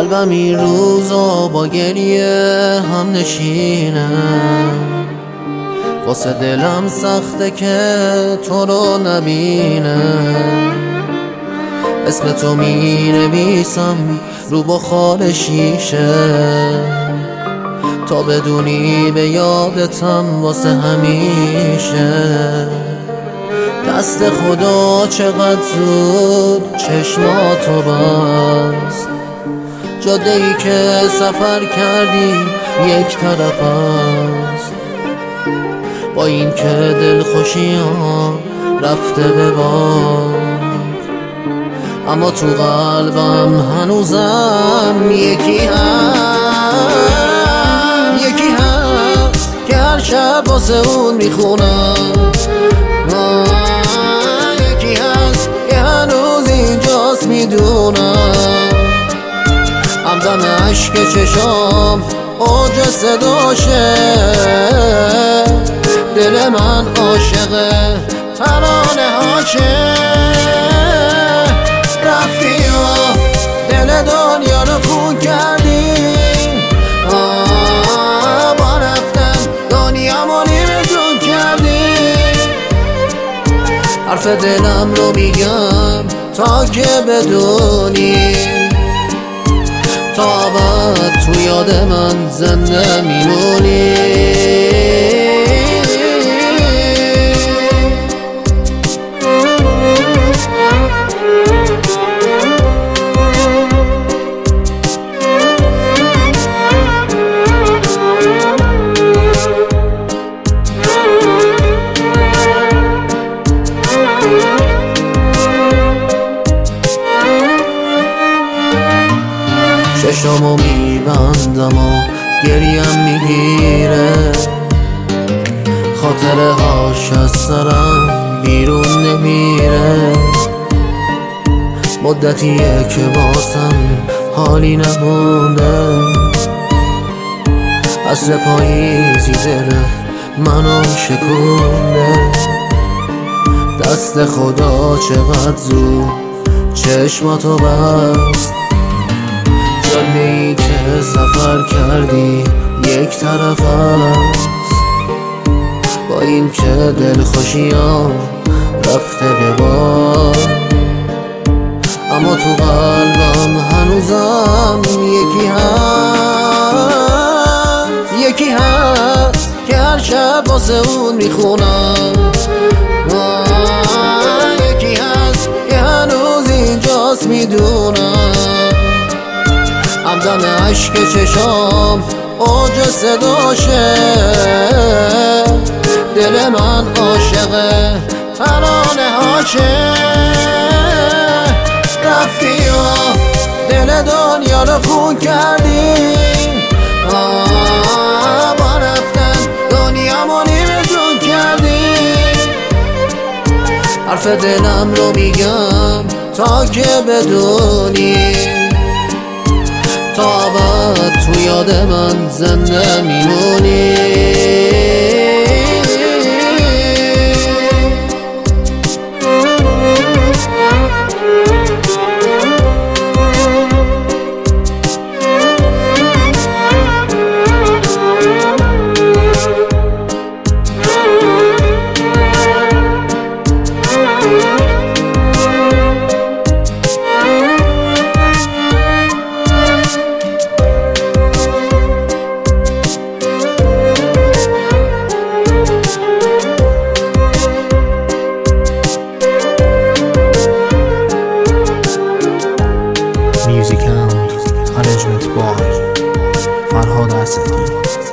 قلبم این روزا با گریه هم نشینه، واسه دلم سخته که تو رو نبینه. اسم تو می نویسم رو بخار شیشه، تا بدونی به یادتم واسه همیشه. دست خدا چقدر زود چشماتو بست، جاده ای که سفر کردی یک طرف است. با این که دلخوشی ها رفته به باد، اما تو قلبم هنوزم یکی هست که هر شب واسه اون میخونم. یکی هست که هنوز اینجاست میدونم. همدم عشق چشام اوج صداشه، دل من عاشق ترانه هاشه. رفتی و دل دنیا رو خون کردی، با رفتن دنیا رو نیمه جون کردی. حرف دلم رو میگم تا که بدونی، تا ابد تو یاد من زنده میمونی. چشمو میبندم و گریم میگیره، خاطره هاش از سرم بیرون نمیره. مدتیه که واسم حالی نمونده، عصر پاییزی دل منو شکونده. دست خدا چقدر زود چشماتو بست، جاده‌ای که سفر کردی یک طرف است. با این که دلخوشی ها رفته به باد، اما تو قلبم هنوزم یکی هست که هر شب واسه اون میخونم. یکی هست که هنوز اینجاست میدونم. همدم عشق چشام اوج صداشه، دل من عاشق ترانه هاشه. رفتی و دل دنیا رو خون کردی، با رفتن دنیا رو نیمه جون کردی. حرف دلم رو میگم تا که بدونی، تا ابد تو یاد من زنده میمونی. موزیک arrangement by فرهاد اسدی.